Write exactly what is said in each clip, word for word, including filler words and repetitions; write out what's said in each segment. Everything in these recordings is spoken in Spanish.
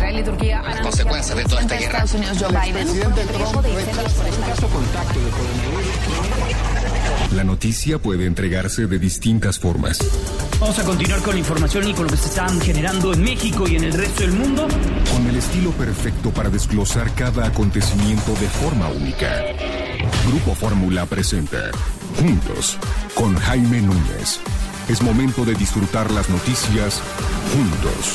Israel y Turquía las consecuencias de toda esta guerra. Estados Unidos, Joe Biden. Presidente Trump rechaza caso contacto de coronavirus. La noticia puede entregarse de distintas formas. Vamos a continuar con la información y con lo que se están generando en México y en el resto del mundo. Con el estilo perfecto para desglosar cada acontecimiento de forma única. Grupo Fórmula presenta Juntos con Jaime Núñez. Es momento de disfrutar las noticias juntos.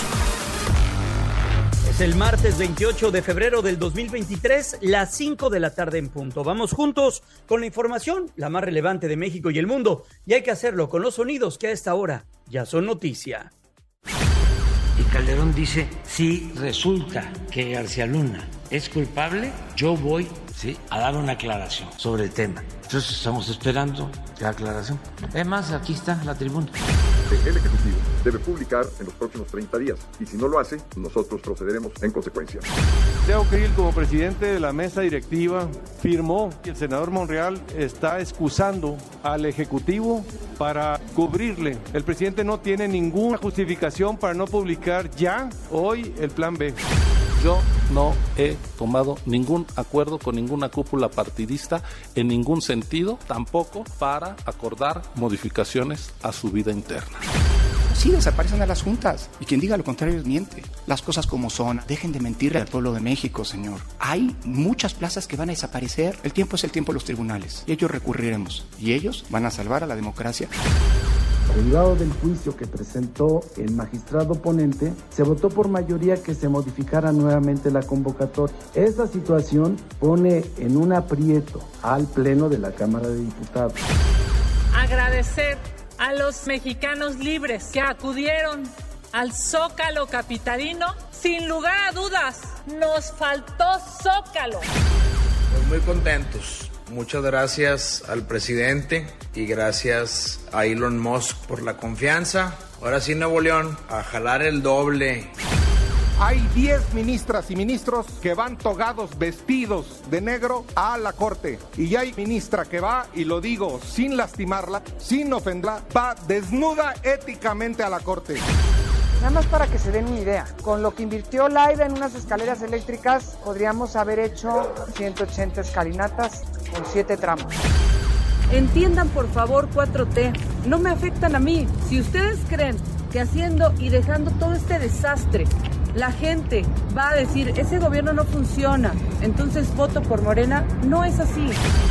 Es el martes veintiocho de febrero del dos mil veintitrés, las cinco de la tarde en punto. Vamos juntos con la información, la más relevante de México y el mundo. Y hay que hacerlo con los sonidos que a esta hora ya son noticia. Y Calderón dice, si resulta que García Luna es culpable, yo voy ¿sí? a dar una aclaración sobre el tema. Entonces estamos esperando la aclaración. Además, aquí está la tribuna. El Ejecutivo debe publicar en los próximos treinta días y si no lo hace, nosotros procederemos en consecuencia. Santiago Krill, como presidente de la mesa directiva, firmó que el senador Monreal está excusando al Ejecutivo para cubrirle. El presidente no tiene ninguna justificación para no publicar ya, hoy, el plan B. Yo no he tomado ningún acuerdo con ninguna cúpula partidista en ningún sentido, tampoco para acordar modificaciones a su vida interna. Sí, desaparecen a las juntas. Y quien diga lo contrario miente. Las cosas como son. Dejen de mentirle al pueblo de México, señor. Hay muchas plazas que van a desaparecer. El tiempo es el tiempo de los tribunales. Y ellos recurriremos. Y ellos van a salvar a la democracia. Derivado del juicio que presentó el magistrado ponente, se votó por mayoría que se modificara nuevamente la convocatoria. Esta situación pone en un aprieto al Pleno de la Cámara de Diputados. Agradecer a los mexicanos libres que acudieron al Zócalo capitalino. Sin lugar a dudas, nos faltó Zócalo. Pues muy contentos. Muchas gracias al presidente y gracias a Elon Musk por la confianza. Ahora sí, Nuevo León, a jalar el doble. Hay diez ministras y ministros que van togados, vestidos de negro a la corte. Y hay ministra que va, y lo digo sin lastimarla, sin ofenderla, va desnuda éticamente a la corte. Nada más para que se den una idea, con lo que invirtió Laida en unas escaleras eléctricas, podríamos haber hecho ciento ochenta escalinatas con siete tramos. Entiendan por favor cuatro T, no me afectan a mí. Si ustedes creen que haciendo y dejando todo este desastre, la gente va a decir, ese gobierno no funciona, entonces voto por Morena, no es así.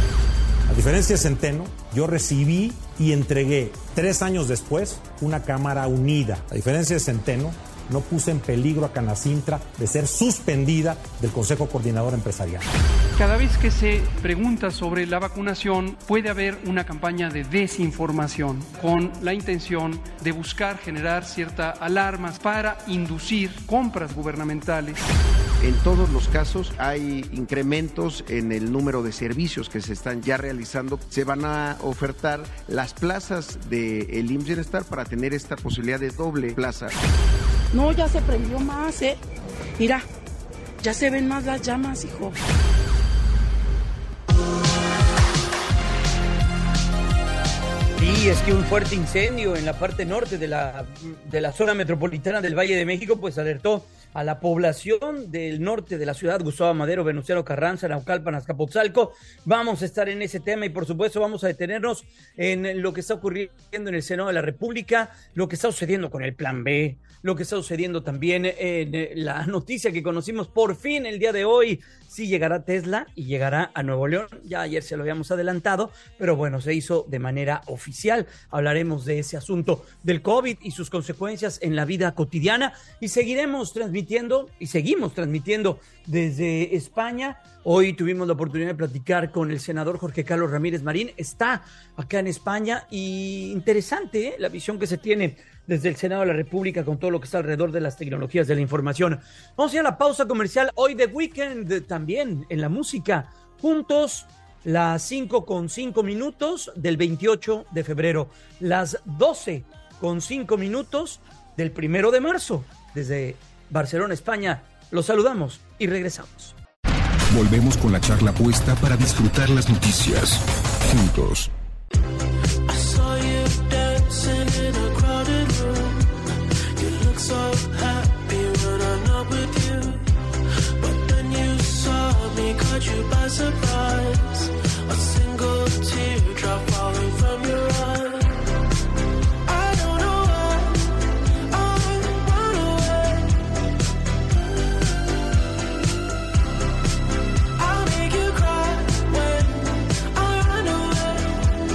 A diferencia de Centeno, yo recibí y entregué tres años después una Cámara unida. A diferencia de Centeno, no puse en peligro a Canacintra de ser suspendida del Consejo Coordinador Empresarial. Cada vez que se pregunta sobre la vacunación, puede haber una campaña de desinformación con la intención de buscar generar cierta alarma para inducir compras gubernamentales. En todos los casos hay incrementos en el número de servicios que se están ya realizando. Se van a ofertar las plazas del I M S S Bienestar para tener esta posibilidad de doble plaza. No, ya se prendió más, ¿eh? Mira, ya se ven más las llamas, hijo. Sí, es que un fuerte incendio en la parte norte de la, de la zona metropolitana del Valle de México, pues alertó a la población del norte de la ciudad, Gustavo Madero, Venustiano Carranza, Naucalpan, Azcapotzalco. Vamos a estar en ese tema y por supuesto vamos a detenernos en lo que está ocurriendo en el Senado de la República, lo que está sucediendo con el Plan B, lo que está sucediendo también en la noticia que conocimos por fin el día de hoy. Sí llegará Tesla y llegará a Nuevo León, ya ayer se lo habíamos adelantado, pero bueno, se hizo de manera oficial. Hablaremos de ese asunto del COVID y sus consecuencias en la vida cotidiana y seguiremos transmitiendo y seguimos transmitiendo desde España. Hoy tuvimos la oportunidad de platicar con el senador Jorge Carlos Ramírez Marín, está acá en España y interesante ¿eh? la visión que se tiene desde el Senado de la República con todo lo que está alrededor de las tecnologías de la información. Vamos a ir a la pausa comercial. Hoy The Weeknd también en la música. Juntos, las cinco con cinco minutos del veintiocho de febrero. Las doce con cinco minutos del primero de marzo. Desde Barcelona, España, los saludamos y regresamos. Volvemos con la charla puesta para disfrutar las noticias. Juntos. So happy when I'm not with you. surprise, a single teardrop falling from your eye. I don't know why I run away. I'll make you cry when I run away.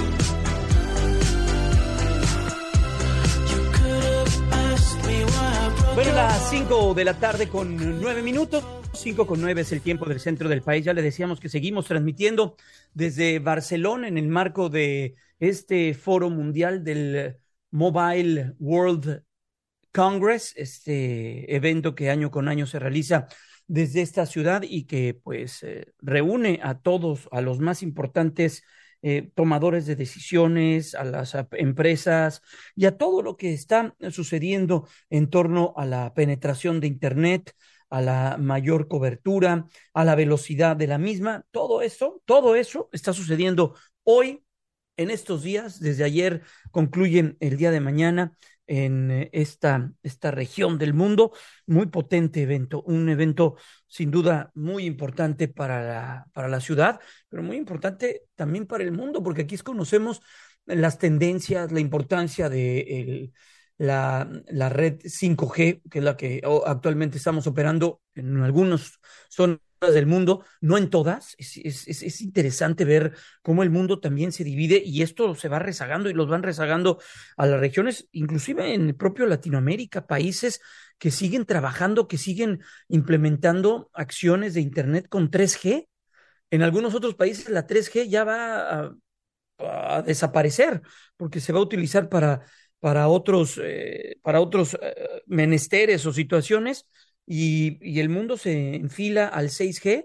You could have asked me why I broke. Bueno, las cinco de la tarde con nueve minutos. cinco con nueve es el tiempo del centro del país. Ya le decíamos que seguimos transmitiendo desde Barcelona en el marco de este foro mundial del Mobile World Congress, este evento que año con año se realiza desde esta ciudad y que pues eh, reúne a todos, a los más importantes eh, tomadores de decisiones, a las a, empresas y a todo lo que está sucediendo en torno a la penetración de Internet, a la mayor cobertura, a la velocidad de la misma. Todo eso, todo eso está sucediendo hoy, en estos días. Desde ayer concluyen el día de mañana en esta, esta región del mundo. Muy potente evento, un evento sin duda muy importante para la, para la ciudad, pero muy importante también para el mundo, porque aquí conocemos las tendencias, la importancia de el, La, la red cinco G, que es la que actualmente estamos operando en algunas zonas del mundo, no en todas. Es, es, es interesante ver cómo el mundo también se divide y esto se va rezagando y los van rezagando a las regiones, inclusive en el propio Latinoamérica, países que siguen trabajando, que siguen implementando acciones de Internet con tres G. En algunos otros países la tres G ya va a, a desaparecer porque se va a utilizar para para otros, eh, para otros eh, menesteres o situaciones, y, y el mundo se enfila al seis G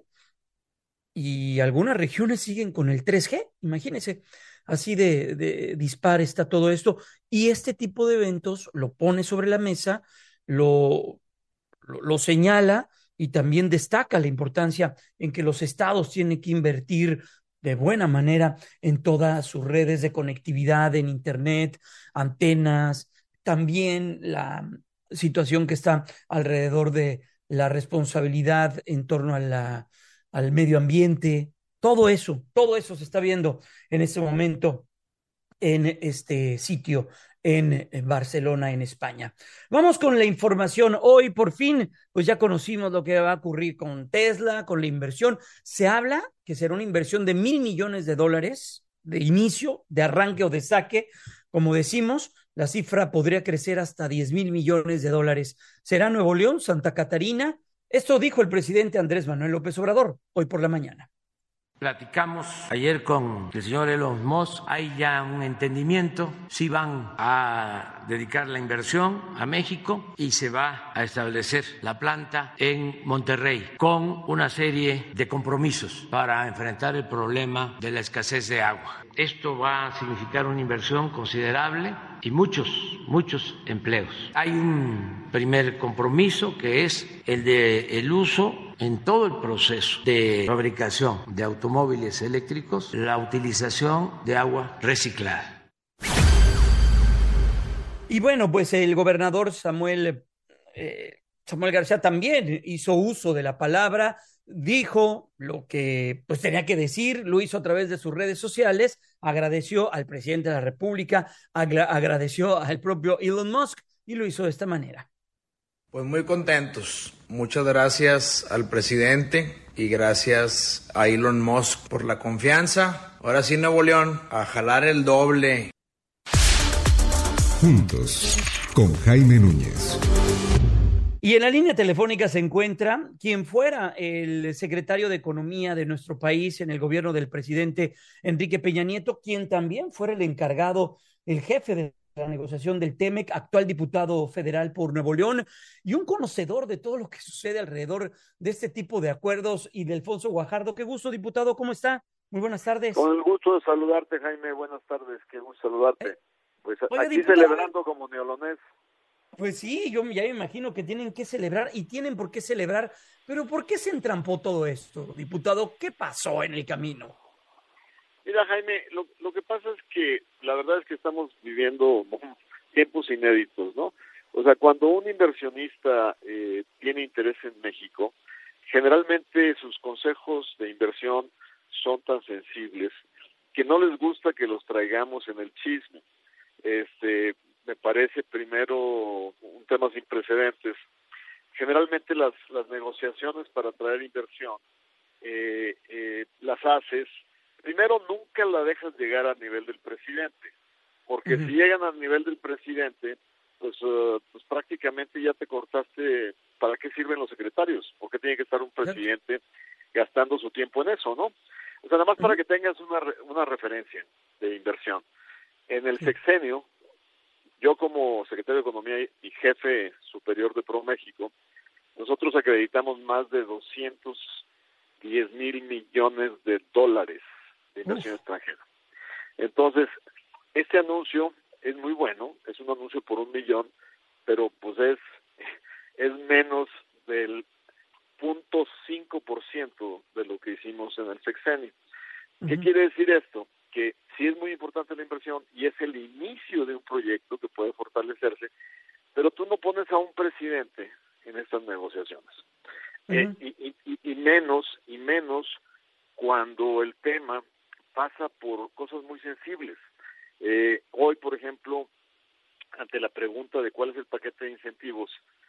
y algunas regiones siguen con el tres G. Imagínense, así de, de dispar está todo esto, y este tipo de eventos lo pone sobre la mesa, lo, lo, lo señala y también destaca la importancia en que los estados tienen que invertir de buena manera en todas sus redes de conectividad, en Internet, antenas, también la situación que está alrededor de la responsabilidad en torno a la, al medio ambiente. Todo eso, todo eso se está viendo en este momento en este sitio en Barcelona, en España. Vamos con la información. Hoy, por fin, pues ya conocimos lo que va a ocurrir con Tesla, con la inversión. Se habla que será una inversión de mil millones de dólares de inicio, de arranque o de saque. Como decimos, la cifra podría crecer hasta diez mil millones de dólares. ¿Será Nuevo León, Santa Catarina? Esto dijo el presidente Andrés Manuel López Obrador hoy por la mañana. Platicamos ayer con el señor Elon Musk, hay ya un entendimiento, sí van a dedicar la inversión a México y se va a establecer la planta en Monterrey con una serie de compromisos para enfrentar el problema de la escasez de agua. Esto va a significar una inversión considerable y muchos, muchos empleos. Hay un primer compromiso que es el de el uso en todo el proceso de fabricación de automóviles eléctricos, la utilización de agua reciclada. Y bueno, pues el gobernador Samuel, eh, Samuel García también hizo uso de la palabra, dijo lo que pues tenía que decir, lo hizo a través de sus redes sociales, agradeció al presidente de la República, agra- agradeció al propio Elon Musk y lo hizo de esta manera. Pues muy contentos. Muchas gracias al presidente y gracias a Elon Musk por la confianza. Ahora sí, Nuevo León, a jalar el doble. Juntos, con Jaime Núñez. Y en la línea telefónica se encuentra quien fuera el secretario de Economía de nuestro país en el gobierno del presidente Enrique Peña Nieto, quien también fuera el encargado, el jefe de la negociación del T-M E C, actual diputado federal por Nuevo León y un conocedor de todo lo que sucede alrededor de este tipo de acuerdos, y de Alfonso Guajardo. Qué gusto, diputado, ¿cómo está? Muy buenas tardes. Con el gusto de saludarte, Jaime, buenas tardes, qué gusto saludarte. Pues Oiga, aquí diputado, celebrando como neolonés. Pues sí, yo ya me imagino que tienen que celebrar y tienen por qué celebrar, pero ¿por qué se entrampó todo esto, diputado? ¿Qué pasó en el camino? Mira, Jaime, lo, lo que pasa es que la verdad es que estamos viviendo tiempos inéditos, ¿no? O sea, cuando un inversionista eh, tiene interés en México, generalmente sus consejos de inversión son tan sensibles que no les gusta que los traigamos en el chisme. Este, me parece primero un tema sin precedentes. Generalmente las, las negociaciones para traer inversión eh, eh, las haces, primero nunca la dejas llegar a nivel del presidente, porque uh-huh. si llegan al nivel del presidente, pues, uh, pues prácticamente ya te cortaste. ¿Para qué sirven los secretarios? ¿Por qué tiene que estar un presidente gastando su tiempo en eso, no? O sea, nada más para que tengas una una referencia de inversión. En el sexenio, yo como secretario de Economía y jefe superior de ProMéxico, nosotros acreditamos más de doscientos diez mil millones de dólares de inversión Uf. extranjera. Entonces, este anuncio es muy bueno, es un anuncio por un millón, pero pues es es menos del cero punto cinco por ciento de lo que hicimos en el sexenio. ¿Qué uh-huh. quiere decir esto? Que sí es muy importante la inversión y es el inicio de un proyecto que puede fortalecerse, pero tú no pones a un presidente en estas negociaciones. Uh-huh. Eh, y, y, y menos, y menos cuando el tema pasa por cosas muy sensibles. Eh, hoy, por ejemplo, ante la pregunta de cuál es el paquete de incentivos,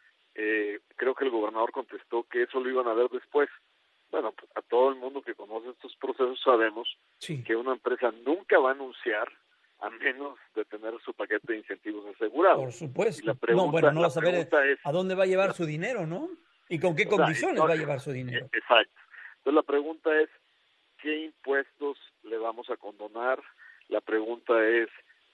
Eh, creo que el gobernador contestó que eso lo iban a ver después. Bueno, pues a todo el mundo que conoce estos procesos sabemos sí. que una empresa nunca va a anunciar a menos de tener su paquete de incentivos asegurado. Por supuesto. Y la pregunta, no, bueno, no va a saber es, a dónde va a llevar su dinero, ¿no? Y con qué condiciones o sea, no, va a llevar su dinero. Exacto. Entonces la pregunta es, ¿qué impuestos le vamos a condonar? La pregunta es,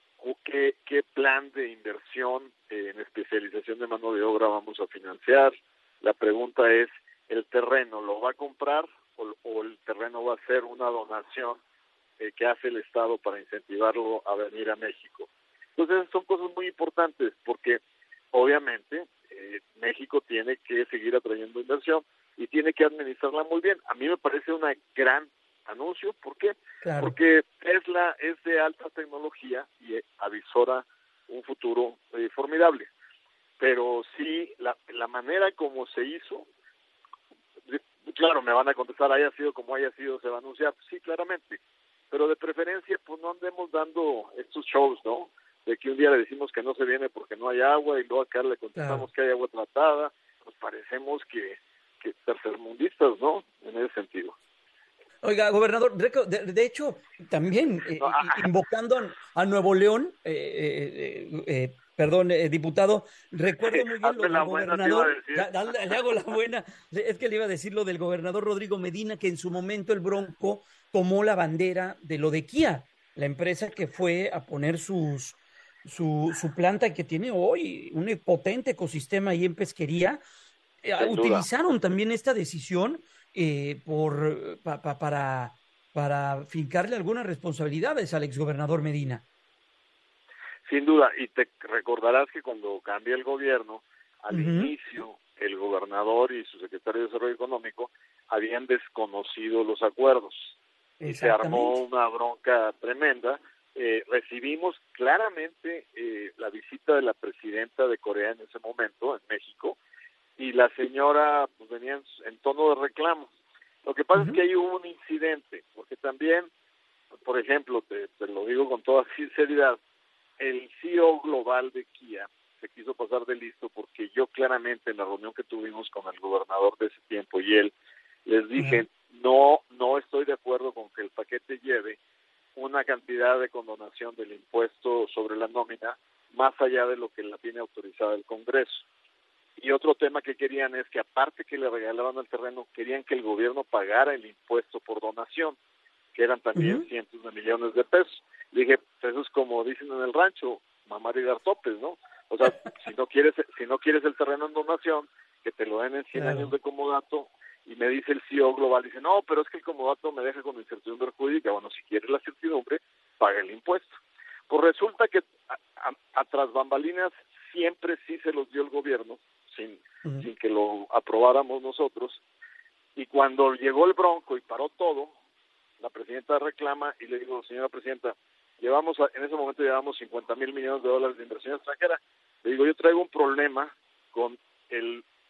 ¿Qué, ¿Qué plan de inversión eh, en especialización de mano de obra vamos a financiar? La pregunta es, ¿el terreno lo va a comprar o, o el terreno va a ser una donación eh, que hace el Estado para incentivarlo a venir a México? Entonces son cosas muy importantes porque obviamente eh, México tiene que seguir atrayendo inversión y tiene que administrarla muy bien. A mí me parece una gran anuncio. ¿Por qué? Claro. Porque Tesla es de alta tecnología y avisora un futuro eh, formidable. Pero sí, la, la manera como se hizo, claro, me van a contestar, haya sido como haya sido, se va a anunciar. Sí, claramente. Pero de preferencia, pues no andemos dando estos shows, ¿no? De que un día le decimos que no se viene porque no hay agua y luego acá le contestamos claro. que hay agua tratada. Pues parecemos que, que tercermundistas, ¿no? En ese sentido. Oiga, gobernador, de, de hecho, también eh, invocando a, a Nuevo León, eh, eh, eh, perdón, eh, diputado, recuerdo muy bien lo del gobernador, da, da, le hago la buena, es que le iba a decir lo del gobernador Rodrigo Medina, que en su momento el Bronco tomó la bandera de lo de Kia, la empresa que fue a poner sus su, su planta que tiene hoy un potente ecosistema ahí en pesquería, eh, utilizaron también esta decisión Eh, por pa, pa, para para fincarle algunas responsabilidades al exgobernador Medina. Sin duda, y te recordarás que cuando cambia el gobierno, al uh-huh. inicio, el gobernador y su secretario de Desarrollo Económico habían desconocido los acuerdos. Y se armó una bronca tremenda. Eh, recibimos claramente eh, la visita de la presidenta de Corea en ese momento, en México, y la señora pues, venía en, en tono de reclamo. Lo que pasa uh-huh. es que ahí hubo un incidente, porque también, por ejemplo, te, te lo digo con toda sinceridad, el C E O global de Kia se quiso pasar de listo porque yo claramente en la reunión que tuvimos con el gobernador de ese tiempo y él, les dije, uh-huh. no, no estoy de acuerdo con que el paquete lleve una cantidad de condonación del impuesto sobre la nómina más allá de lo que la tiene autorizada el Congreso. Y otro tema que querían es que aparte que le regalaban el terreno, querían que el gobierno pagara el impuesto por donación, que eran también uh-huh. cientos de millones de pesos. Le dije, pues eso es como dicen en el rancho, mamar y dar topes, ¿no? O sea, si no quieres si no quieres el terreno en donación, que te lo den en cien claro. años de comodato. Y me dice el C E O global, dice, no, pero es que el comodato me deja con incertidumbre jurídica. Bueno, si quieres la certidumbre, paga el impuesto. Pues resulta que a, a, a tras bambalinas siempre sí se los dio el gobierno, sin, uh-huh. sin que lo aprobáramos nosotros, y cuando llegó el Bronco y paró todo, la presidenta reclama y le digo, señora presidenta, llevamos a, en ese momento llevamos cincuenta mil millones de dólares de inversión extranjera. Le digo, yo traigo un problema con el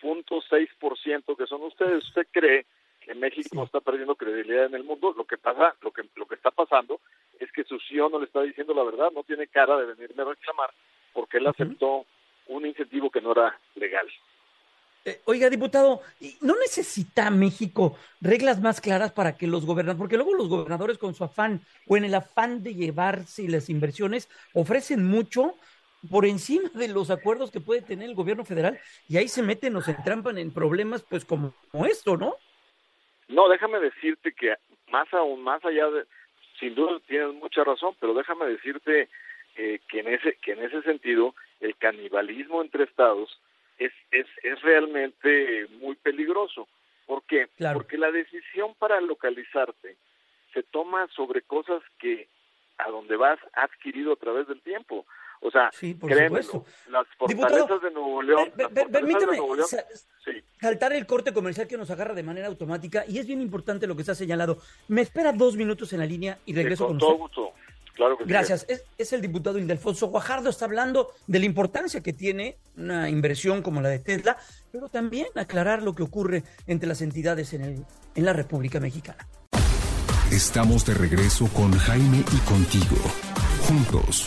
punto seis por ciento que son ustedes. ¿Usted cree que México está perdiendo credibilidad en el mundo? Lo que pasa, lo que lo que está pasando es que su C E O no le está diciendo la verdad, no tiene cara de venirme a reclamar porque él aceptó un incentivo que no era legal. Eh, oiga, diputado, ¿no necesita México reglas más claras para que los gobernadores, porque luego los gobernadores con su afán o en el afán de llevarse las inversiones ofrecen mucho por encima de los acuerdos que puede tener el gobierno federal y ahí se meten o se entrampan en problemas pues como, como esto, ¿no? No, déjame decirte que más aún, más allá de, sin duda tienes mucha razón, pero déjame decirte eh, que en ese que en ese sentido el canibalismo entre estados es es es realmente muy peligroso. ¿Por qué? Claro. Porque la decisión para localizarte se toma sobre cosas que a donde vas ha adquirido a través del tiempo. O sea, sí, por créemelo, supuesto. las fortalezas Diputado, de Nuevo León... Per, per, permítame de Nuevo León, sa- sí. saltar el corte comercial que nos agarra de manera automática y es bien importante lo que se ha señalado. Me espera dos minutos en la línea y regreso sí, con con todo usted. Gusto. Claro que Gracias. Sí. Es, es el diputado Ildefonso Guajardo, está hablando de la importancia que tiene una inversión como la de Tesla, pero también aclarar lo que ocurre entre las entidades en, el, en la República Mexicana. Estamos de regreso con Jaime y contigo, juntos.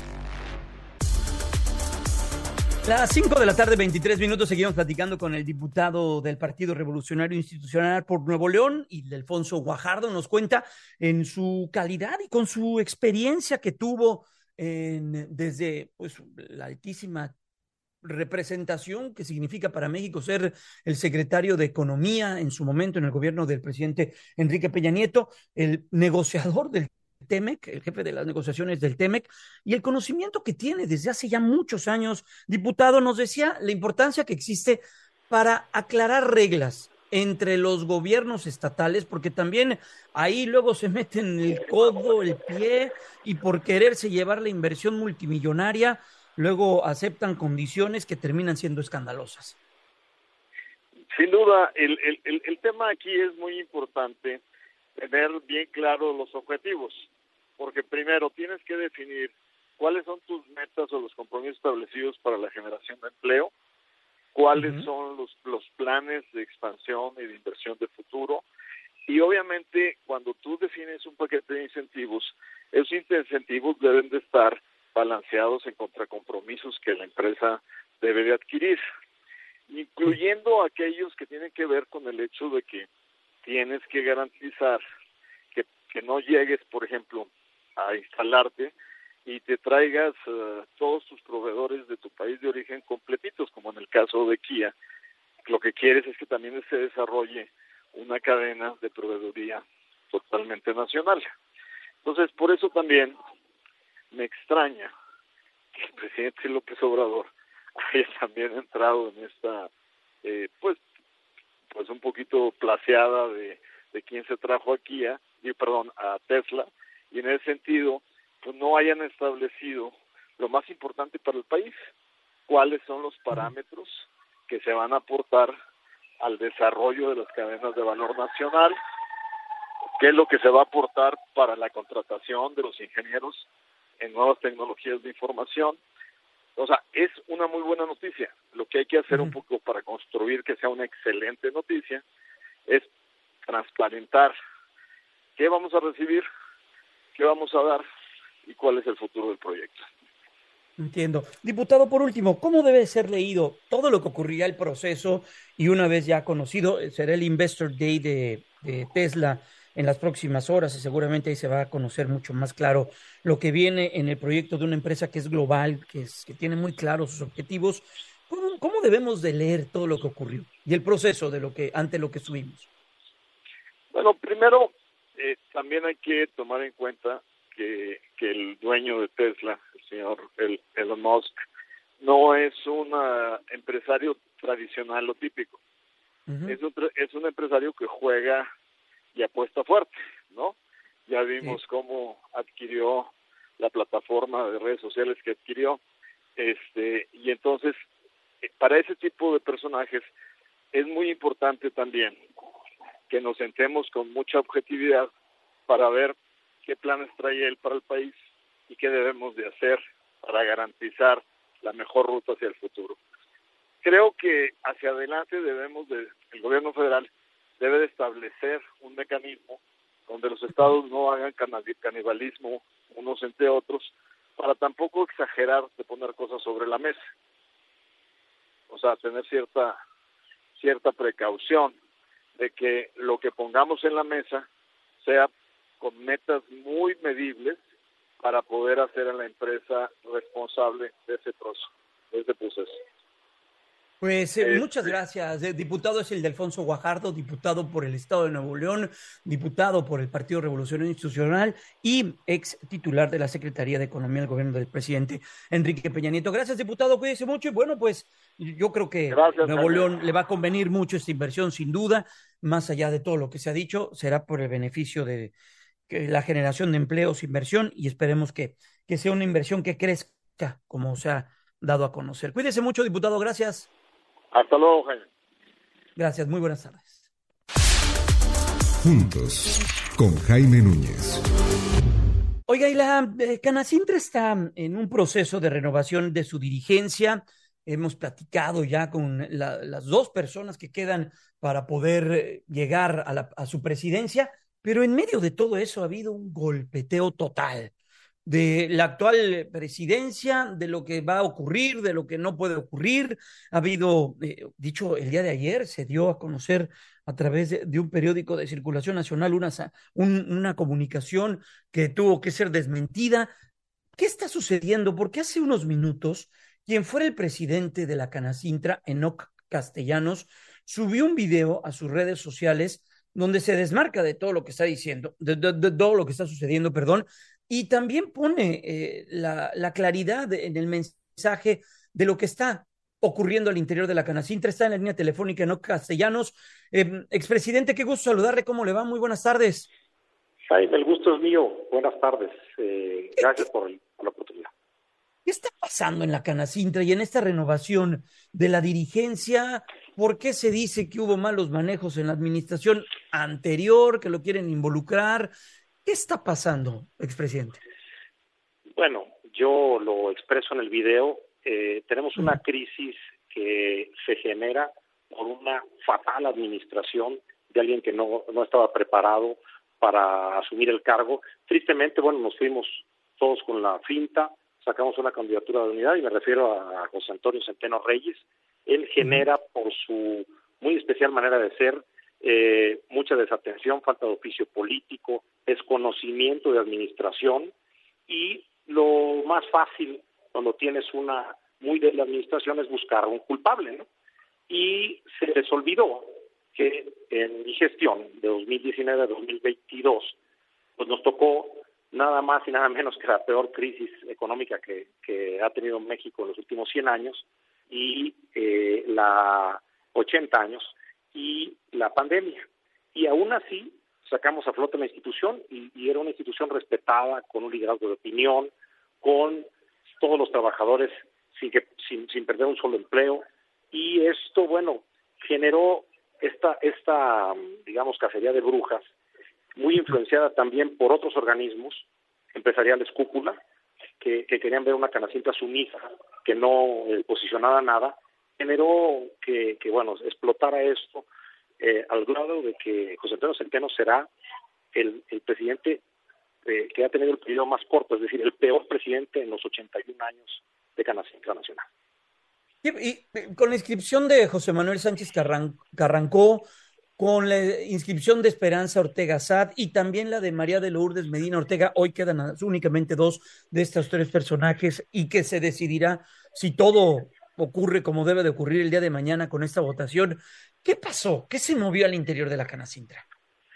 Las cinco de la tarde, veintitrés minutos, seguimos platicando con el diputado del Partido Revolucionario Institucional por Nuevo León, Ildefonso Guajardo. Nos cuenta en su calidad y con su experiencia que tuvo en, desde pues, la altísima representación que significa para México ser el secretario de Economía en su momento en el gobierno del presidente Enrique Peña Nieto, el negociador del Temec, el jefe de las negociaciones del Temec, y el conocimiento que tiene desde hace ya muchos años. Diputado, nos decía la importancia que existe para aclarar reglas entre los gobiernos estatales, porque también ahí luego se meten el codo, el pie, y por quererse llevar la inversión multimillonaria, luego aceptan condiciones que terminan siendo escandalosas. Sin duda, el, el, el, el tema aquí es muy importante tener bien claros los objetivos, porque primero tienes que definir cuáles son tus metas o los compromisos establecidos para la generación de empleo, cuáles uh-huh. son los, los planes de expansión y de inversión de futuro, y obviamente cuando tú defines un paquete de incentivos, esos incentivos deben de estar balanceados en contracompromisos que la empresa debe de adquirir, incluyendo aquellos que tienen que ver con el hecho de que tienes que garantizar que, que no llegues, por ejemplo, a instalarte y te traigas uh, todos tus proveedores de tu país de origen completitos, como en el caso de Kia. Lo que quieres es que también se desarrolle una cadena de proveeduría totalmente nacional. Entonces, por eso también me extraña que el presidente López Obrador haya también entrado en esta, eh, pues, pues un poquito placeada de, de quién se trajo a Kia, y perdón, a Tesla, y en ese sentido, pues no hayan establecido lo más importante para el país, cuáles son los parámetros que se van a aportar al desarrollo de las cadenas de valor nacional, qué es lo que se va a aportar para la contratación de los ingenieros en nuevas tecnologías de información. O sea, es una muy buena noticia. Lo que hay que hacer uh-huh. un poco para construir que sea una excelente noticia es transparentar qué vamos a recibir, qué vamos a dar y cuál es el futuro del proyecto. Entiendo. Diputado, por último, ¿cómo debe ser leído todo lo que ocurrirá el proceso y una vez ya conocido, será el Investor Day de, de Tesla en las próximas horas y seguramente ahí se va a conocer mucho más claro lo que viene en el proyecto de una empresa que es global, que, es, que tiene muy claros sus objetivos? ¿Cómo, cómo debemos de leer todo lo que ocurrió y el proceso de lo que ante lo que subimos? Bueno, primero eh, también hay que tomar en cuenta que, que el dueño de Tesla, el señor Elon Musk, no es un uh, empresario tradicional o típico. Uh-huh. Es, un, es un empresario que juega y apuesta fuerte, ¿no? Ya vimos sí. cómo adquirió la plataforma de redes sociales que adquirió, este, y entonces para ese tipo de personajes es muy importante también que nos sentemos con mucha objetividad para ver qué planes trae él para el país y qué debemos de hacer para garantizar la mejor ruta hacia el futuro. creo que hacia adelante debemos de, el gobierno federal debe de establecer un mecanismo donde los estados no hagan canibalismo unos entre otros, para tampoco exagerar de poner cosas sobre la mesa. O sea, tener cierta cierta precaución de que lo que pongamos en la mesa sea con metas muy medibles para poder hacer a la empresa responsable de ese proceso. De ese proceso. Pues eh, Este- muchas gracias. El diputado es el de Alfonso Guajardo, diputado por el Estado de Nuevo León, diputado por el Partido Revolucionario Institucional y ex titular de la Secretaría de Economía del gobierno del presidente Enrique Peña Nieto. Gracias, diputado, cuídese mucho y bueno, pues yo creo que Gracias, Nuevo Jaime. León le va a convenir mucho esta inversión, sin duda, más allá de todo lo que se ha dicho, será por el beneficio de que la generación de empleos, inversión, y esperemos que, que sea una inversión que crezca, como se ha dado a conocer. Cuídese mucho, diputado, gracias. Hasta luego, Jaime. Gracias, muy buenas tardes. Juntos, con Jaime Núñez. Oiga, y la eh, Canacintra está en un proceso de renovación de su dirigencia. Hemos platicado ya con la- las dos personas que quedan para poder eh, llegar a, la- a su presidencia, pero en medio de todo eso ha habido un golpeteo total de la actual presidencia, de lo que va a ocurrir, de lo que no puede ocurrir. Ha habido, eh, dicho el día de ayer, se dio a conocer a través de, de un periódico de circulación nacional una, sa- un- una comunicación que tuvo que ser desmentida. ¿Qué está sucediendo? Porque hace unos minutos, quien fuera el presidente de la Canacintra, Enoc Castellanos, subió un video a sus redes sociales donde se desmarca de todo lo que está diciendo, de, de- de todo lo que está sucediendo, perdón, y también pone eh, la, la claridad en el mensaje de lo que está ocurriendo al interior de la Canacintra. Está en la línea telefónica Enoc Castellanos. Eh, expresidente, qué gusto saludarle, ¿cómo le va? Muy buenas tardes. Jaime, el gusto es mío. Buenas tardes. Eh, gracias por, el- por la oportunidad. ¿Qué está pasando en la Canacintra y en esta renovación de la dirigencia? ¿Por qué se dice que hubo malos manejos en la administración anterior, que lo quieren involucrar? ¿Qué está pasando, expresidente? Bueno, yo lo expreso en el video. Eh, tenemos una crisis que se genera por una fatal administración de alguien que no, no estaba preparado para asumir el cargo. Tristemente, bueno, nos fuimos todos con la finta, sacamos una candidatura de unidad y me refiero a José Antonio Centeno Reyes. Él genera, por su muy especial manera de ser, eh, mucha desatención, falta de oficio político, desconocimiento de administración, y lo más fácil cuando tienes una muy débil administración es buscar un culpable, ¿no? Y se les olvidó que en mi gestión de dos mil diecinueve a dos mil veintidós pues nos tocó nada más y nada menos que la peor crisis económica que, que ha tenido México en los últimos cien años y eh, la ochenta años y la pandemia. Y aún así sacamos a flote la institución y, y era una institución respetada, con un liderazgo de opinión, con todos los trabajadores sin, que, sin, sin perder un solo empleo. Y esto, bueno, generó esta, esta digamos, cacería de brujas, muy influenciada también por otros organismos empresariales cúpula, que, que querían ver una Canacintra sumisa, que no eh, posicionaba nada, generó que, que, bueno, explotara esto eh, al grado de que José Antonio Centeno será el, el presidente eh, que ha tenido el periodo más corto, es decir, el peor presidente en los ochenta y un años de Canacintra Nacional. Y, y, con la inscripción de José Manuel Sánchez Carran, Carrancó, con la inscripción de Esperanza Ortega Sad y también la de María de Lourdes Medina Ortega, hoy quedan únicamente dos de estos tres personajes y que se decidirá si todo ocurre como debe de ocurrir el día de mañana con esta votación. ¿Qué pasó? ¿Qué se movió al interior de la Canacintra?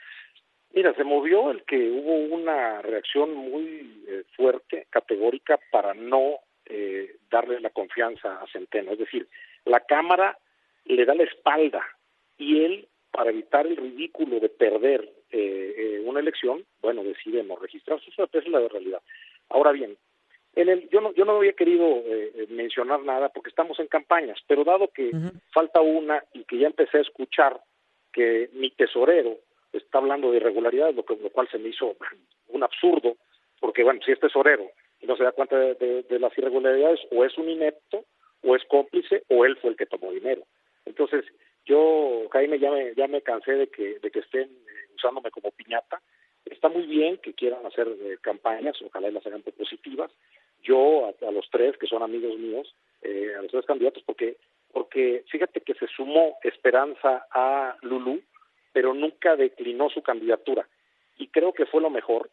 Mira, se movió el que hubo una reacción muy eh, fuerte, categórica, para no eh, darle la confianza a Centeno. Es decir, la Cámara le da la espalda y él, para evitar el ridículo de perder eh, eh, una elección, bueno, decide no registrarse. Esa es la realidad. Ahora bien, en el, yo no yo no había querido eh, mencionar nada porque estamos en campañas, pero dado que uh-huh. falta una y que ya empecé a escuchar que mi tesorero está hablando de irregularidades, lo, que, lo cual se me hizo un absurdo, porque bueno, si es tesorero y no se da cuenta de, de, de las irregularidades, o es un inepto o es cómplice o él fue el que tomó dinero. Entonces, yo, Jaime, ya me, ya me cansé de que, de que estén eh, usándome como piñata. Está muy bien que quieran hacer eh, campañas, ojalá las hagan positivas. Yo, a, a los tres, que son amigos míos, eh, a los tres candidatos, porque porque fíjate que se sumó Esperanza a Lulú, pero nunca declinó su candidatura. Y creo que fue lo mejor,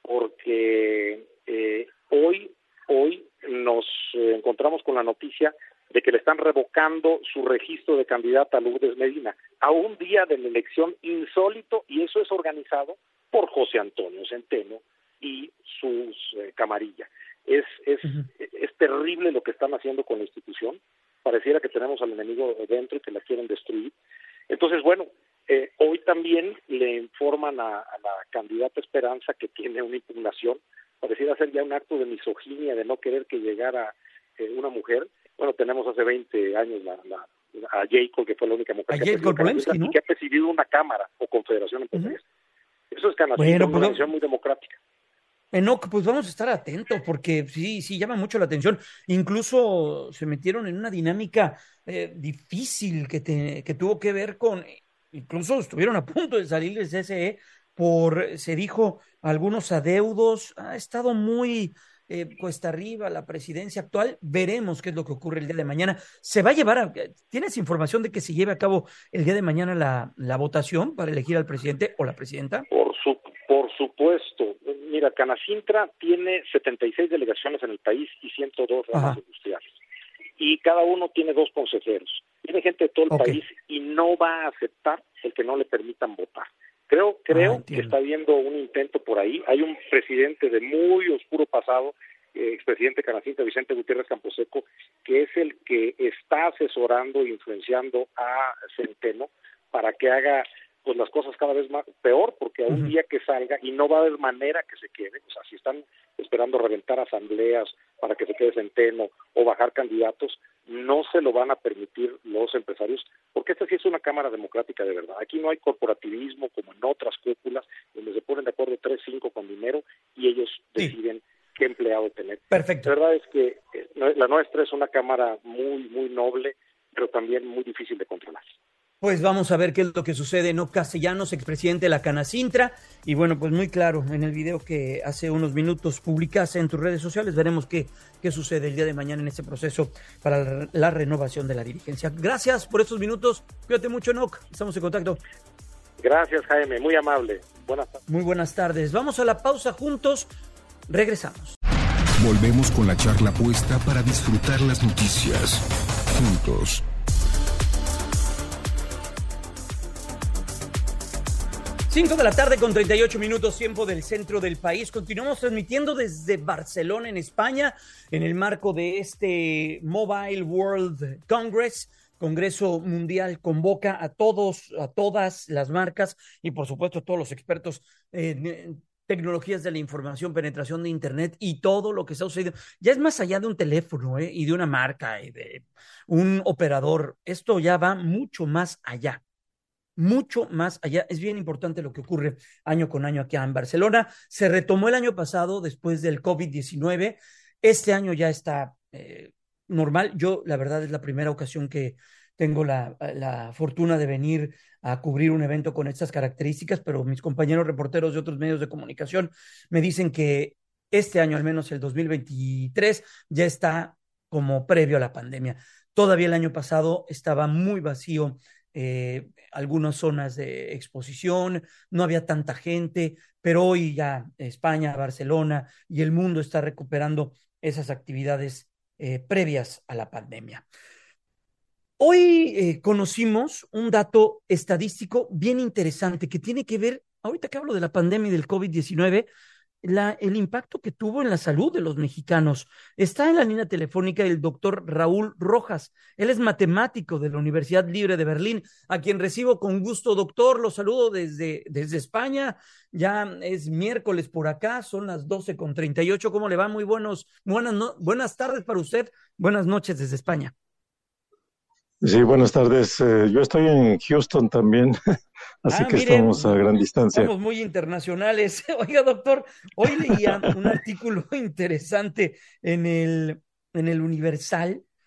porque eh, hoy, hoy nos eh, encontramos con la noticia de que le están revocando su registro de candidata a Lourdes Medina, a un día de la elección insólito, y eso es organizado por José Antonio Centeno y sus eh, camarilla. Es, es, uh-huh. es terrible lo que están haciendo con la institución. Pareciera que tenemos al enemigo dentro y que la quieren destruir. Entonces, bueno, eh, hoy también le informan a, a la candidata Esperanza que tiene una impugnación. Pareciera ser ya un acto de misoginia, de no querer que llegara eh, una mujer. Bueno, tenemos hace veinte años la, la, a Jacob, que fue la única mujer a que, Jacob Polensky, ¿no? y que ha presidido una cámara o confederación empresarial. Uh-huh. Eso es canacito, bueno, una organización muy democrática. Enoc, pues vamos a estar atentos porque sí, sí llama mucho la atención. Incluso se metieron en una dinámica eh, difícil que, te, que tuvo que ver con, incluso estuvieron a punto de salir del C S E por, se dijo, algunos adeudos. Ha estado muy eh, cuesta arriba la presidencia actual. Veremos qué es lo que ocurre el día de mañana. ¿Se va a llevar a, tienes información de que se lleve a cabo el día de mañana la, la votación para elegir al presidente o la presidenta? Por su, por supuesto. Mira, Canacintra tiene setenta y seis delegaciones en el país y ciento dos ramas industriales. Y cada uno tiene dos consejeros. Tiene gente de todo el okay. país y no va a aceptar el que no le permitan votar. Creo, creo ah, que está habiendo un intento por ahí. Hay un presidente de muy oscuro pasado, eh, expresidente Canacintra, Vicente Gutiérrez Camposeco, que es el que está asesorando e influenciando a Centeno para que haga pues las cosas cada vez más peor, porque a un uh-huh. día que salga, y no va a haber manera que se quede, o sea, si están esperando reventar asambleas para que se quede Centeno o bajar candidatos, no se lo van a permitir los empresarios, porque esta sí es una cámara democrática de verdad. Aquí no hay corporativismo como en otras cúpulas, donde se ponen de acuerdo tres, cinco con dinero y ellos sí. deciden qué empleado tener. Perfecto. La verdad es que la nuestra es una cámara muy, muy noble, pero también muy difícil de controlar. Pues vamos a ver qué es lo que sucede. Enoc Castellanos, expresidente de la Canacintra, y bueno, pues muy claro en el video que hace unos minutos publicaste en tus redes sociales. Veremos qué, qué sucede el día de mañana en este proceso para la, la renovación de la dirigencia. Gracias por estos minutos. Cuídate mucho, Enoc. Estamos en contacto. Gracias, Jaime. Muy amable. Buenas tardes. Muy buenas tardes. Vamos a la pausa juntos. Regresamos. Volvemos con la charla puesta para disfrutar las noticias juntos. Cinco de la tarde con treinta y ocho minutos, tiempo del centro del país. Continuamos transmitiendo desde Barcelona, en España, en el marco de este Mobile World Congress. Congreso Mundial convoca a todos, a todas las marcas y por supuesto a todos los expertos en tecnologías de la información, penetración de Internet y todo lo que está sucediendo. Ya es más allá de un teléfono ¿eh? y de una marca y de un operador. Esto ya va mucho más allá. Mucho más allá. Es bien importante lo que ocurre año con año aquí en Barcelona. Se retomó el año pasado después del COVID diecinueve. Este año ya está eh, normal. Yo, la verdad, es la primera ocasión que tengo la, la fortuna de venir a cubrir un evento con estas características, pero mis compañeros reporteros de otros medios de comunicación me dicen que este año, al menos el dos mil veintitrés, ya está como previo a la pandemia. Todavía el año pasado estaba muy vacío Eh, algunas zonas de exposición, no había tanta gente, pero hoy ya España, Barcelona y el mundo está recuperando esas actividades eh, previas a la pandemia. Hoy eh, conocimos un dato estadístico bien interesante que tiene que ver, ahorita que hablo de la pandemia y del COVID diecinueve, La, el impacto que tuvo en la salud de los mexicanos. Está en la línea telefónica el doctor Raúl Rojas. Él es matemático de la Universidad Libre de Berlín, a quien recibo con gusto, doctor. Lo saludo desde, desde España. Ya es miércoles por acá, son las doce con treinta y ocho. ¿Cómo le va? Muy buenos, buenas, no, buenas tardes para usted. Buenas noches desde España. Sí, buenas tardes. Eh, yo estoy en Houston también, así ah, que miren, estamos a gran distancia. Somos muy internacionales. Oiga, doctor, hoy leía un artículo interesante en el, en el Universal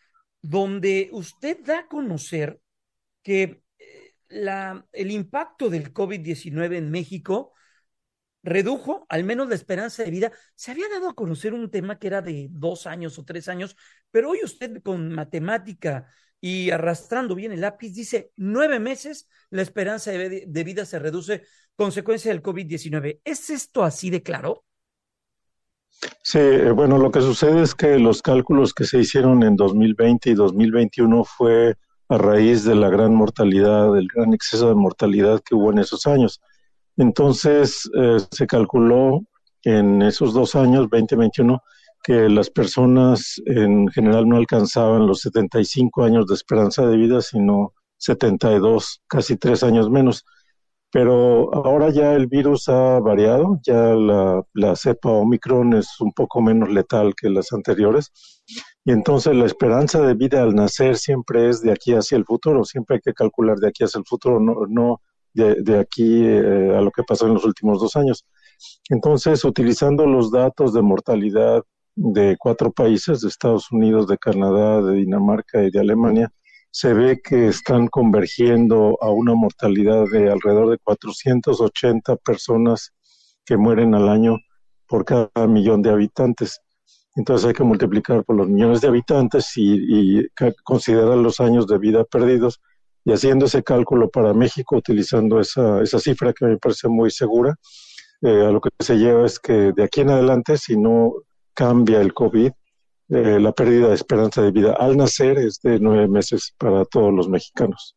donde usted da a conocer que la, el impacto del COVID diecinueve en México redujo al menos la esperanza de vida. Se había dado a conocer un tema que era de dos años o tres años, pero hoy usted con matemática y arrastrando bien el lápiz dice nueve meses la esperanza de, de vida se reduce consecuencia del COVID diecinueve. ¿Es esto así de claro? Sí, bueno, lo que sucede es que los cálculos que se hicieron en dos mil veinte y dos mil veintiuno fue a raíz de la gran mortalidad, del gran exceso de mortalidad que hubo en esos años. Entonces, eh, se calculó en esos dos años, veinte y veintiuno, que las personas en general no alcanzaban los setenta y cinco años de esperanza de vida, sino setenta y dos, casi tres años menos. Pero ahora ya el virus ha variado, ya la, la cepa Omicron es un poco menos letal que las anteriores, y entonces la esperanza de vida al nacer siempre es de aquí hacia el futuro, siempre hay que calcular de aquí hacia el futuro, no, no de, de aquí eh, a lo que pasó en los últimos dos años. Entonces, utilizando los datos de mortalidad de cuatro países, de Estados Unidos, de Canadá, de Dinamarca y de Alemania, se ve que están convergiendo a una mortalidad de alrededor de cuatrocientas ochenta personas que mueren al año por cada millón de habitantes. Entonces hay que multiplicar por los millones de habitantes y, y considerar los años de vida perdidos, y haciendo ese cálculo para México, utilizando esa, esa cifra que me parece muy segura, eh, a lo que se lleva es que de aquí en adelante, si no cambia el COVID, Eh, la pérdida de esperanza de vida al nacer es de nueve meses para todos los mexicanos.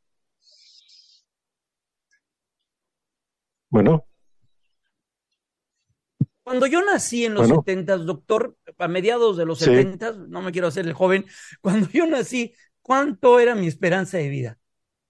Bueno. Cuando yo nací en los bueno. setentas, doctor, a mediados de los Sí. setentas, no me quiero hacer el joven, cuando yo nací, ¿cuánto era mi esperanza de vida?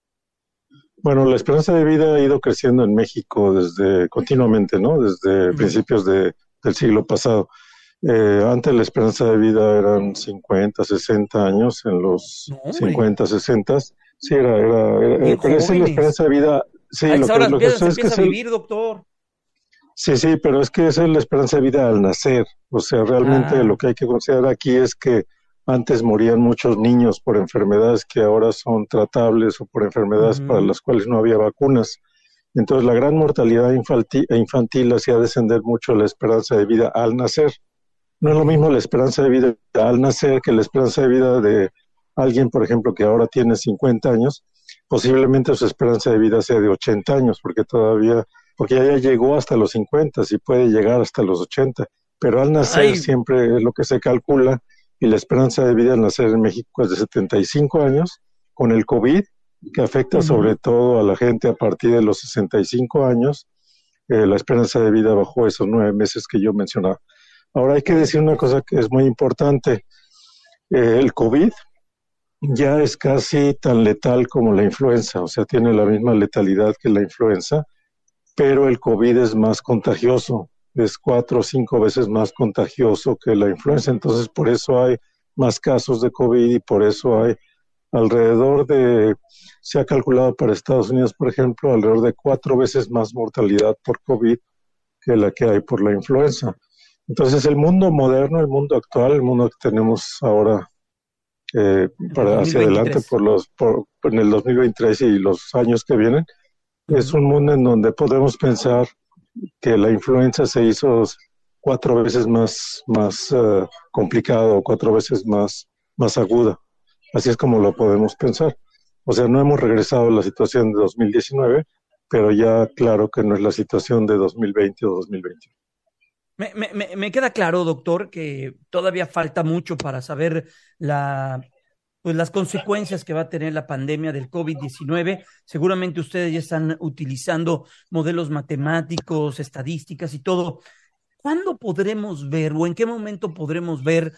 Bueno, la esperanza de vida ha ido creciendo en México desde continuamente, ¿no? Desde uh-huh. principios de, del siglo pasado. Eh, antes la esperanza de vida eran cincuenta, sesenta años, en los no, cincuenta, sesenta. Sí, era, era, era pero esa es la esperanza de vida. Sí, a lo que, horas lo que empieza, es se que empieza es a vivir, el... doctor. Sí, sí, pero es que esa es la esperanza de vida al nacer. O sea, realmente ah. lo que hay que considerar aquí es que antes morían muchos niños por enfermedades que ahora son tratables o por enfermedades uh-huh. para las cuales no había vacunas. Entonces, la gran mortalidad infantil, infantil hacía descender mucho la esperanza de vida al nacer. No es lo mismo la esperanza de vida al nacer que la esperanza de vida de alguien, por ejemplo, que ahora tiene cincuenta años, posiblemente su esperanza de vida sea de ochenta años, porque todavía, porque ya llegó hasta los cincuenta y puede llegar hasta los ochenta, pero al nacer Ay. siempre es lo que se calcula, y la esperanza de vida al nacer en México es de setenta y cinco años, con el COVID, que afecta uh-huh. sobre todo a la gente a partir de los sesenta y cinco años, eh, la esperanza de vida bajó esos nueve meses que yo mencionaba. Ahora hay que decir una cosa que es muy importante. Eh, el COVID ya es casi tan letal como la influenza, o sea, tiene la misma letalidad que la influenza, pero el COVID es más contagioso, es cuatro o cinco veces más contagioso que la influenza, entonces por eso hay más casos de COVID y por eso hay alrededor de, se ha calculado para Estados Unidos, por ejemplo, alrededor de cuatro veces más mortalidad por COVID que la que hay por la influenza. Entonces el mundo moderno, el mundo actual, el mundo que tenemos ahora eh, para hacia adelante por los por, en el dos mil veintitrés y los años que vienen, uh-huh. es un mundo en donde podemos pensar que la influenza se hizo cuatro veces más, más uh, complicado, cuatro veces más, más aguda. Así es como lo podemos pensar. O sea, no hemos regresado a la situación de dos mil diecinueve, pero ya claro que no es la situación de dos mil veinte o dos mil veintiuno. Me, me, me queda claro, doctor, que todavía falta mucho para saber la, pues las consecuencias que va a tener la pandemia del COVID diecinueve. Seguramente ustedes ya están utilizando modelos matemáticos, estadísticas y todo. ¿Cuándo podremos ver o en qué momento podremos ver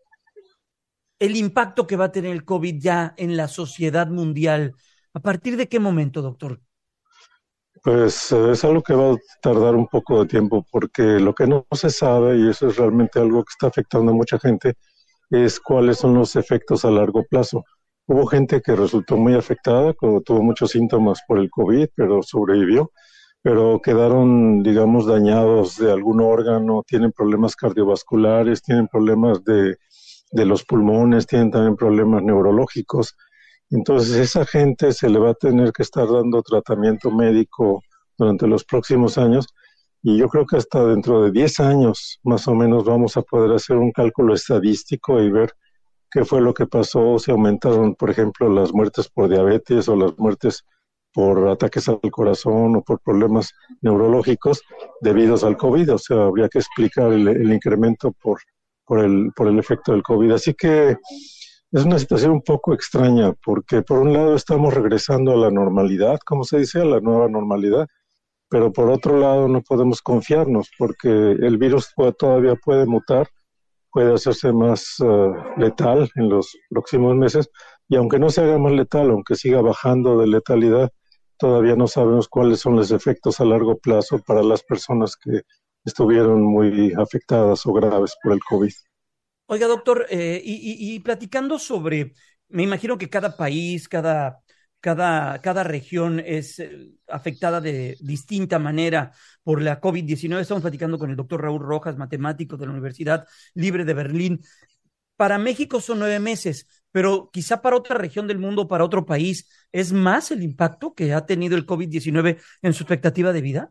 el impacto que va a tener el COVID ya en la sociedad mundial? ¿A partir de qué momento, doctor? Pues eh, es algo que va a tardar un poco de tiempo, porque lo que no se sabe, y eso es realmente algo que está afectando a mucha gente, es cuáles son los efectos a largo plazo. Hubo gente que resultó muy afectada, que tuvo muchos síntomas por el COVID, pero sobrevivió, pero quedaron, digamos, dañados de algún órgano, tienen problemas cardiovasculares, tienen problemas de de los pulmones, tienen también problemas neurológicos. Entonces, esa gente se le va a tener que estar dando tratamiento médico durante los próximos años, y yo creo que hasta dentro de diez años más o menos vamos a poder hacer un cálculo estadístico y ver qué fue lo que pasó, si aumentaron, por ejemplo, las muertes por diabetes o las muertes por ataques al corazón o por problemas neurológicos debidos al COVID. O sea, habría que explicar el, el incremento por, por, el, por el efecto del COVID. Así que es una situación un poco extraña, porque por un lado estamos regresando a la normalidad, como se dice, a la nueva normalidad, pero por otro lado no podemos confiarnos, porque el virus puede, todavía puede mutar, puede hacerse más uh, letal en los próximos meses, y aunque no se haga más letal, aunque siga bajando de letalidad, todavía no sabemos cuáles son los efectos a largo plazo para las personas que estuvieron muy afectadas o graves por el COVID. Oiga, doctor, eh, y, y, y platicando sobre, me imagino que cada país, cada, cada, cada región es eh, afectada de distinta manera por la COVID diecinueve. Estamos platicando con el doctor Raúl Rojas, matemático de la Universidad Libre de Berlín. Para México son nueve meses, pero quizá para otra región del mundo, para otro país, ¿es más el impacto que ha tenido el COVID diecinueve en su expectativa de vida?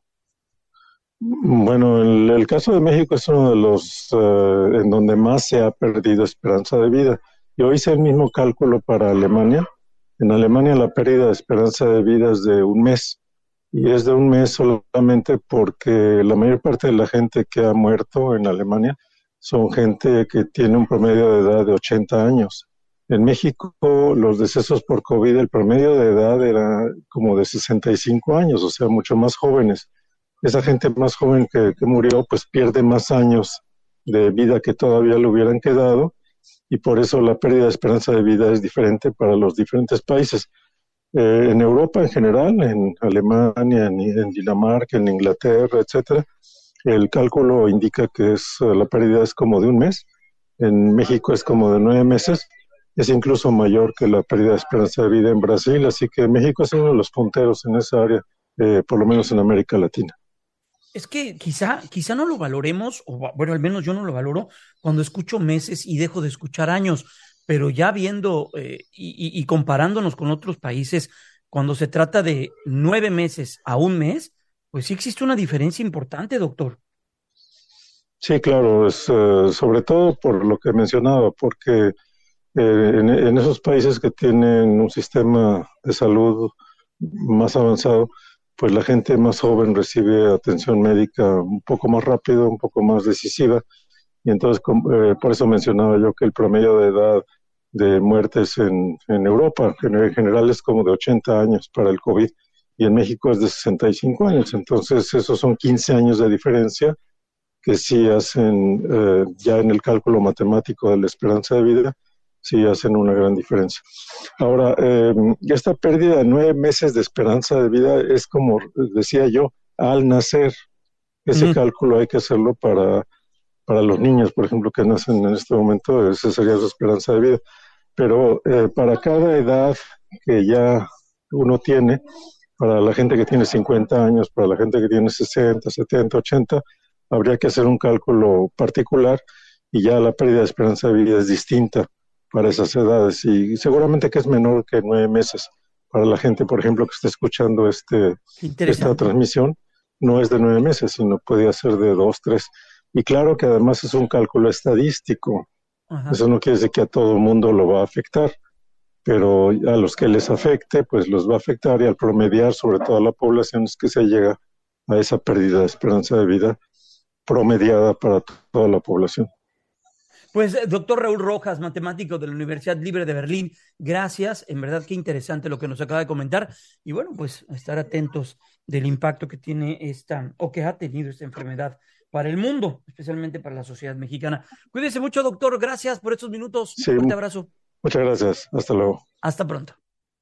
Bueno, el, el caso de México es uno de los uh, en donde más se ha perdido esperanza de vida. Yo hice el mismo cálculo para Alemania. En Alemania la pérdida de esperanza de vida es de un mes, y es de un mes solamente porque la mayor parte de la gente que ha muerto en Alemania son gente que tiene un promedio de edad de ochenta años. En México, los decesos por COVID, el promedio de edad era como de sesenta y cinco años, o sea, mucho más jóvenes. Esa gente más joven que, que murió, pues pierde más años de vida que todavía le hubieran quedado, y por eso la pérdida de esperanza de vida es diferente para los diferentes países. Eh, en Europa en general, en Alemania, en, en Dinamarca, en Inglaterra, etcétera, el cálculo indica que es, la pérdida es como de un mes. En México es como de nueve meses. Es incluso mayor que la pérdida de esperanza de vida en Brasil, así que México es uno de los punteros en esa área, eh, por lo menos en América Latina. Es que quizá, quizá no lo valoremos, o bueno, al menos yo no lo valoro cuando escucho meses y dejo de escuchar años, pero ya viendo eh, y, y comparándonos con otros países, cuando se trata de nueve meses a un mes, pues sí existe una diferencia importante, doctor. Sí, claro, es, uh, sobre todo por lo que mencionaba, porque eh, en, en esos países que tienen un sistema de salud más avanzado, pues la gente más joven recibe atención médica un poco más rápido, un poco más decisiva, y entonces eh, por eso mencionaba yo que el promedio de edad de muertes en, en Europa en general es como de ochenta años para el COVID, y en México es de sesenta y cinco años, entonces esos son quince años de diferencia que sí hacen, eh, ya en el cálculo matemático de la esperanza de vida, sí hacen una gran diferencia. Ahora, eh, esta pérdida de nueve meses de esperanza de vida es como decía yo, al nacer. Ese mm. cálculo hay que hacerlo para, para los niños, por ejemplo, que nacen en este momento, esa sería su esperanza de vida. Pero eh, para cada edad que ya uno tiene, para la gente que tiene cincuenta años, para la gente que tiene sesenta, setenta, ochenta, habría que hacer un cálculo particular, y ya la pérdida de esperanza de vida es distinta para esas edades, y seguramente que es menor que nueve meses. Para la gente, por ejemplo, que está escuchando este esta transmisión, no es de nueve meses, sino puede ser de dos, tres. Y claro que además es un cálculo estadístico. Ajá. Eso no quiere decir que a todo el mundo lo va a afectar, pero a los que les afecte, pues los va a afectar, y al promediar sobre toda la población es que se llega a esa pérdida de esperanza de vida promediada para toda la población. Pues, doctor Raúl Rojas, matemático de la Universidad Libre de Berlín, gracias. En verdad, qué interesante lo que nos acaba de comentar. Y bueno, pues estar atentos del impacto que tiene esta, o que ha tenido esta enfermedad para el mundo, especialmente para la sociedad mexicana. Cuídese mucho, doctor. Gracias por estos minutos. Sí, un fuerte abrazo. Muchas gracias. Hasta luego. Hasta pronto.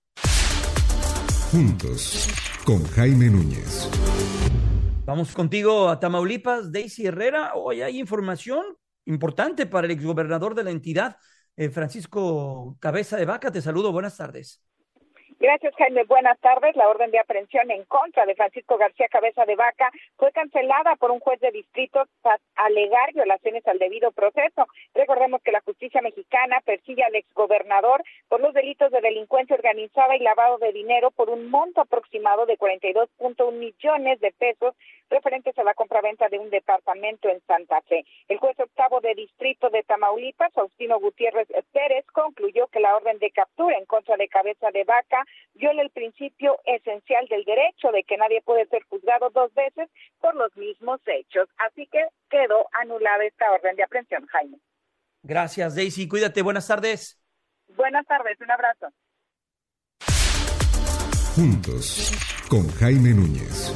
Juntos, con Jaime Núñez. Vamos contigo a Tamaulipas, Daisy Herrera. Hoy hay información importante para el exgobernador de la entidad, eh, Francisco Cabeza de Vaca. Te saludo, buenas tardes. Gracias, Jaime. Buenas tardes. La orden de aprehensión en contra de Francisco García Cabeza de Vaca fue cancelada por un juez de distrito tras alegar violaciones al debido proceso. Recordemos que la justicia mexicana persigue al exgobernador por los delitos de delincuencia organizada y lavado de dinero por un monto aproximado de cuarenta y dos punto uno millones de pesos referentes a la compraventa de un departamento en Santa Fe. El juez octavo de distrito de Tamaulipas, Faustino Gutiérrez Pérez, concluyó que la orden de captura en contra de Cabeza de Vaca viola el principio esencial del derecho de que nadie puede ser juzgado dos veces por los mismos hechos. Así que quedó anulada esta orden de aprehensión, Jaime. Gracias, Daisy. Cuídate. Buenas tardes. Buenas tardes. Un abrazo. Juntos, con Jaime Núñez.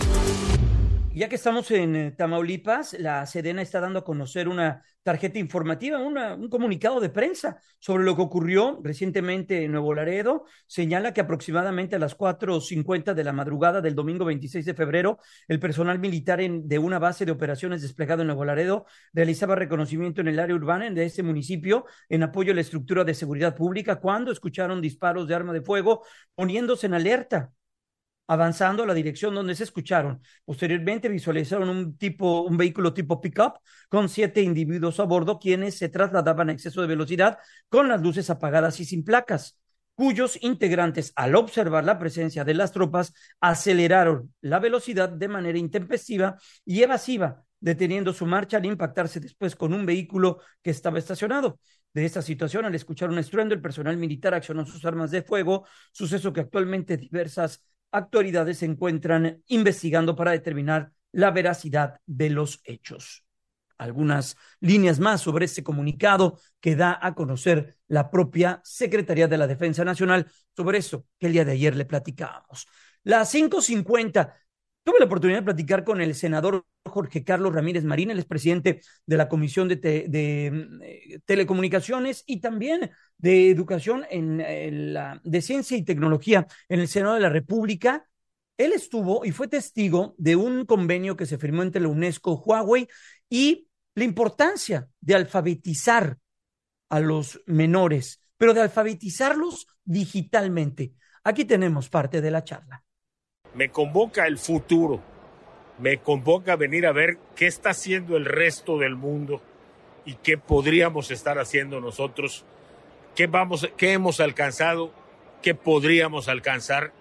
Ya que estamos en Tamaulipas, la Sedena está dando a conocer una tarjeta informativa, una, un comunicado de prensa sobre lo que ocurrió recientemente en Nuevo Laredo. Señala que aproximadamente a las cuatro cincuenta de la madrugada del domingo veintiséis de febrero, el personal militar en, de una base de operaciones desplegado en Nuevo Laredo realizaba reconocimiento en el área urbana de este municipio en apoyo a la estructura de seguridad pública cuando escucharon disparos de arma de fuego, poniéndose en alerta. Avanzando a la dirección donde se escucharon. Posteriormente visualizaron un tipo, un vehículo tipo pick-up con siete individuos a bordo, quienes se trasladaban a exceso de velocidad con las luces apagadas y sin placas, cuyos integrantes, al observar la presencia de las tropas, aceleraron la velocidad de manera intempestiva y evasiva, deteniendo su marcha al impactarse después con un vehículo que estaba estacionado. De esta situación, al escuchar un estruendo, el personal militar accionó sus armas de fuego, suceso que actualmente diversas autoridades se encuentran investigando para determinar la veracidad de los hechos. Algunas líneas más sobre este comunicado que da a conocer la propia Secretaría de la Defensa Nacional sobre esto que el día de ayer le platicábamos. Las cinco cincuenta, tuve la oportunidad de platicar con el senador Jorge Carlos Ramírez Marín, el expresidente de la Comisión de, te, de eh, Telecomunicaciones y también de Educación en, en la, de Ciencia y Tecnología en el Senado de la República. Él estuvo y fue testigo de un convenio que se firmó entre la UNESCO, Huawei y la importancia de alfabetizar a los menores, pero de alfabetizarlos digitalmente. Aquí tenemos parte de la charla. Me convoca el futuro, me convoca a venir a ver qué está haciendo el resto del mundo y qué podríamos estar haciendo nosotros, qué, vamos, qué hemos alcanzado, qué podríamos alcanzar,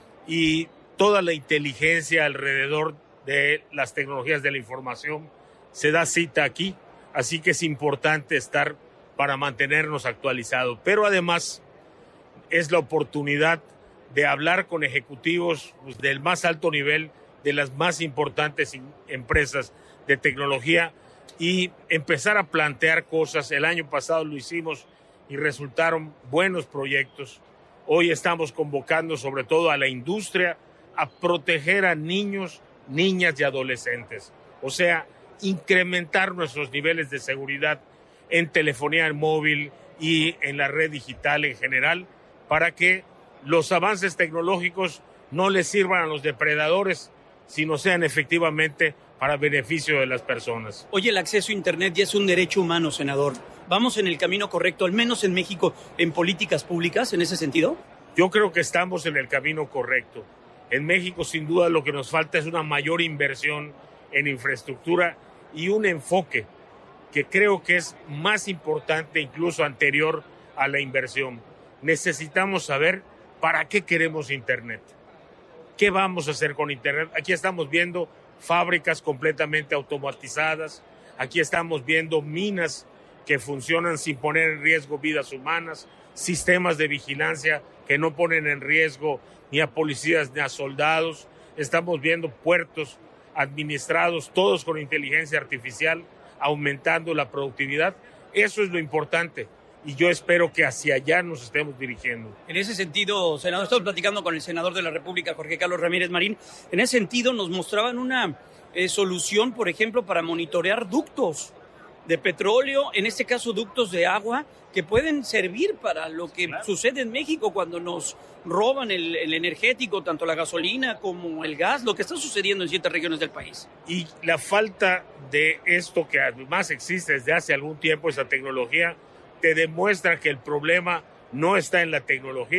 y toda la inteligencia alrededor de las tecnologías de la información se da cita aquí, así que es importante estar para mantenernos actualizados, pero además es la oportunidad de hablar con ejecutivos pues, del más alto nivel de las más importantes empresas de tecnología y empezar a plantear cosas. El año pasado lo hicimos y resultaron buenos proyectos. Hoy estamos convocando sobre todo a la industria a proteger a niños, niñas y adolescentes. O sea, incrementar nuestros niveles de seguridad en telefonía móvil y en la red digital en general para que los avances tecnológicos no les sirvan a los depredadores, sino sean efectivamente para beneficio de las personas. Oye, el acceso a Internet ya es un derecho humano, senador. ¿Vamos en el camino correcto, al menos en México, en políticas públicas, en ese sentido? Yo creo que estamos en el camino correcto. En México, sin duda, lo que nos falta es una mayor inversión en infraestructura y un enfoque que creo que es más importante, incluso anterior a la inversión. Necesitamos saber ¿para qué queremos Internet? ¿Qué vamos a hacer con Internet? Aquí estamos viendo fábricas completamente automatizadas, aquí estamos viendo minas que funcionan sin poner en riesgo vidas humanas, sistemas de vigilancia que no ponen en riesgo ni a policías ni a soldados, estamos viendo puertos administrados todos con inteligencia artificial, aumentando la productividad. Eso es lo importante. Y yo espero que hacia allá nos estemos dirigiendo. En ese sentido, senador, estamos platicando con el senador de la República, Jorge Carlos Ramírez Marín. En ese sentido, nos mostraban una eh, solución, por ejemplo, para monitorear ductos de petróleo, en este caso ductos de agua, que pueden servir para lo que claro. sucede en México cuando nos roban el, el energético, tanto la gasolina como el gas, lo que está sucediendo en ciertas regiones del país. Y la falta de esto que además existe desde hace algún tiempo, esa tecnología, te demuestra que el problema no está en la tecnología,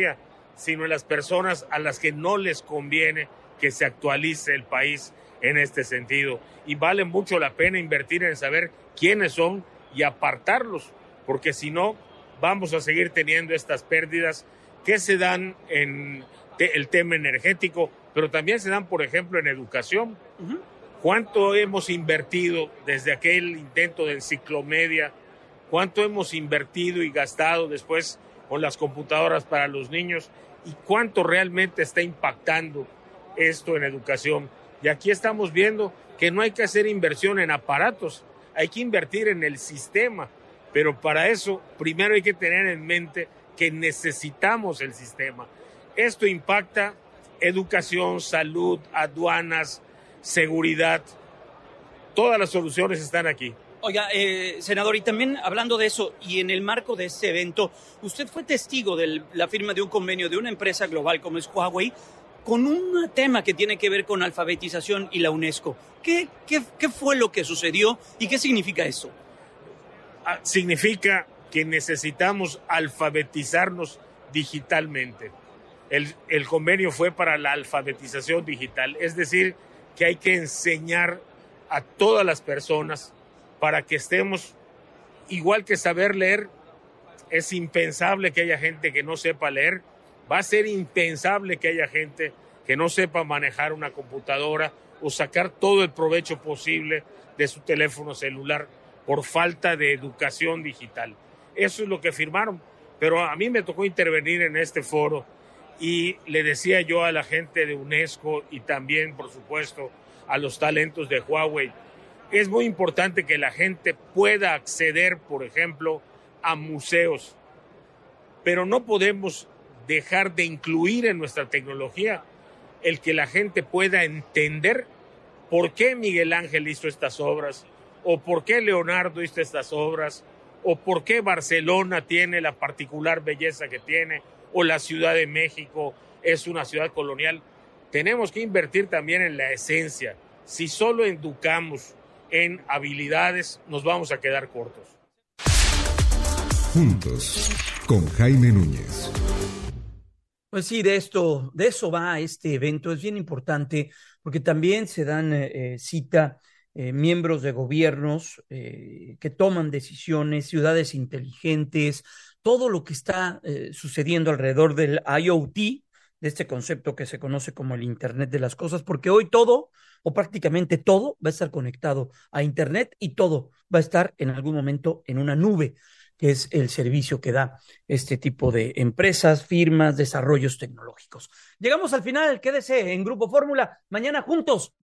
sino en las personas a las que no les conviene que se actualice el país en este sentido. Y vale mucho la pena invertir en saber quiénes son y apartarlos, porque si no, vamos a seguir teniendo estas pérdidas que se dan en te- el tema energético, pero también se dan, por ejemplo, en educación. Uh-huh. ¿Cuánto hemos invertido desde aquel intento de enciclomedia? ¿Cuánto hemos invertido y gastado después con las computadoras para los niños? ¿Y cuánto realmente está impactando esto en educación? Y aquí estamos viendo que no hay que hacer inversión en aparatos, hay que invertir en el sistema. Pero para eso, primero hay que tener en mente que necesitamos el sistema. Esto impacta educación, salud, aduanas, seguridad. Todas las soluciones están aquí. Oiga, eh, senador, y también hablando de eso, y en el marco de este evento, usted fue testigo de la firma de un convenio de una empresa global como es Huawei, con un tema que tiene que ver con alfabetización y la UNESCO. ¿Qué, qué, qué fue lo que sucedió y qué significa eso? Ah, significa que necesitamos alfabetizarnos digitalmente. El, el convenio fue para la alfabetización digital, es decir, que hay que enseñar a todas las personas para que estemos, igual que saber leer. Es impensable que haya gente que no sepa leer, va a ser impensable que haya gente que no sepa manejar una computadora o sacar todo el provecho posible de su teléfono celular por falta de educación digital. Eso es lo que firmaron, pero a mí me tocó intervenir en este foro y le decía yo a la gente de UNESCO y también, por supuesto, a los talentos de Huawei, es muy importante que la gente pueda acceder, por ejemplo, a museos, pero no podemos dejar de incluir en nuestra tecnología el que la gente pueda entender por qué Miguel Ángel hizo estas obras, o por qué Leonardo hizo estas obras, o por qué Barcelona tiene la particular belleza que tiene, o la Ciudad de México es una ciudad colonial. Tenemos que invertir también en la esencia. Si solo educamos en habilidades, nos vamos a quedar cortos. Juntos, con Jaime Núñez. Pues sí, de esto, de eso va este evento. Es bien importante porque también se dan eh, cita eh, miembros de gobiernos eh, que toman decisiones, ciudades inteligentes, todo lo que está eh, sucediendo alrededor del I O T, de este concepto que se conoce como el Internet de las Cosas, porque hoy todo, o prácticamente todo, va a estar conectado a Internet y todo va a estar en algún momento en una nube, que es el servicio que da este tipo de empresas, firmas, desarrollos tecnológicos. Llegamos al final, quédese en Grupo Fórmula, mañana juntos